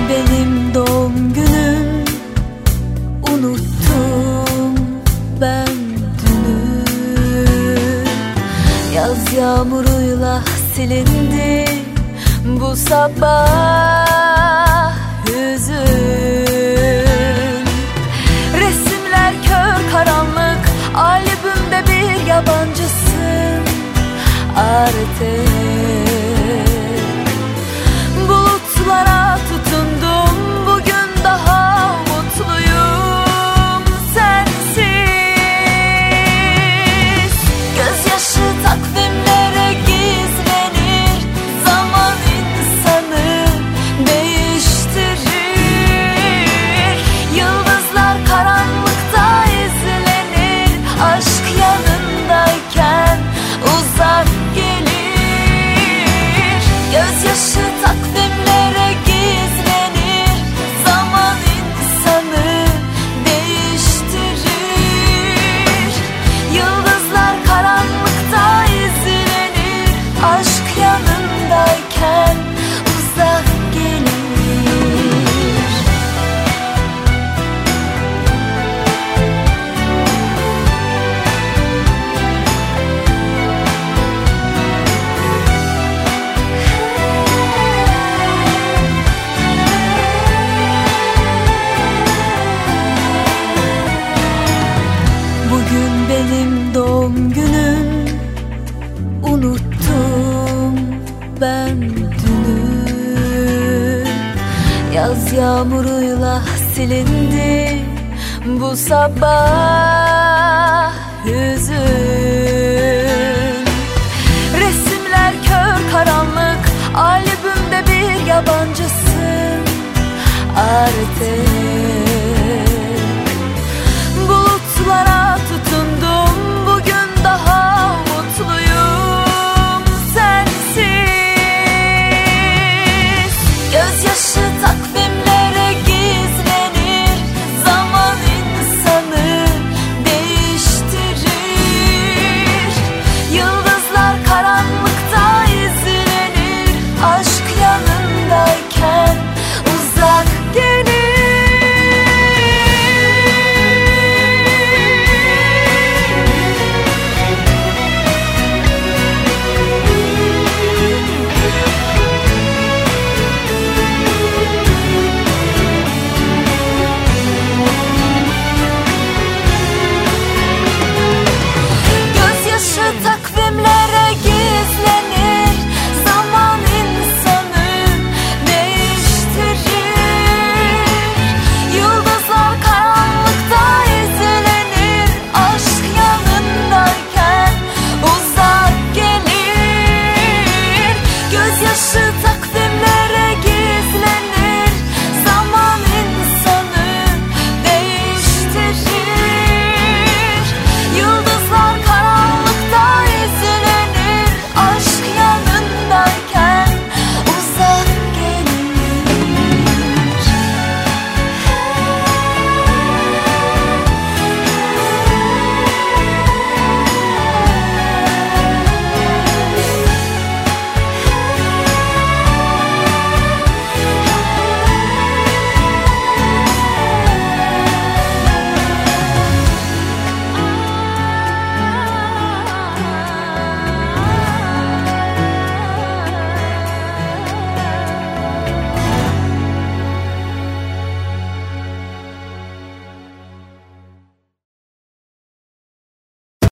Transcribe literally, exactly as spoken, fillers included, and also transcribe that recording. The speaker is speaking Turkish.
benim doğum günüm, unuttum ben dünü. Yaz yağmuruyla silindi bu sabah hüzün. Resimler kör karanlık, albümde bir yabancısın artık. Bulutlara tutundum, bugün daha mutluyum sensiz. Gözyaşı takvimlere gizlenir, zaman insanı değiştirir. Yıldızlar karanlıkta izlenir, aşk yanındayken uzak gelir. Gözyaşı takvimlere gizlenir, zaman insanı değiştirir. Yıldızlar karanlıkta izlenir, aşk yanındayken uzak gelir. Bugün benim doğum günüm, unuttum ben dünü. Yaz yağmuruyla silindi bu sabah hüzün. Resimler kör karanlık, albümde bir yabancısın artık.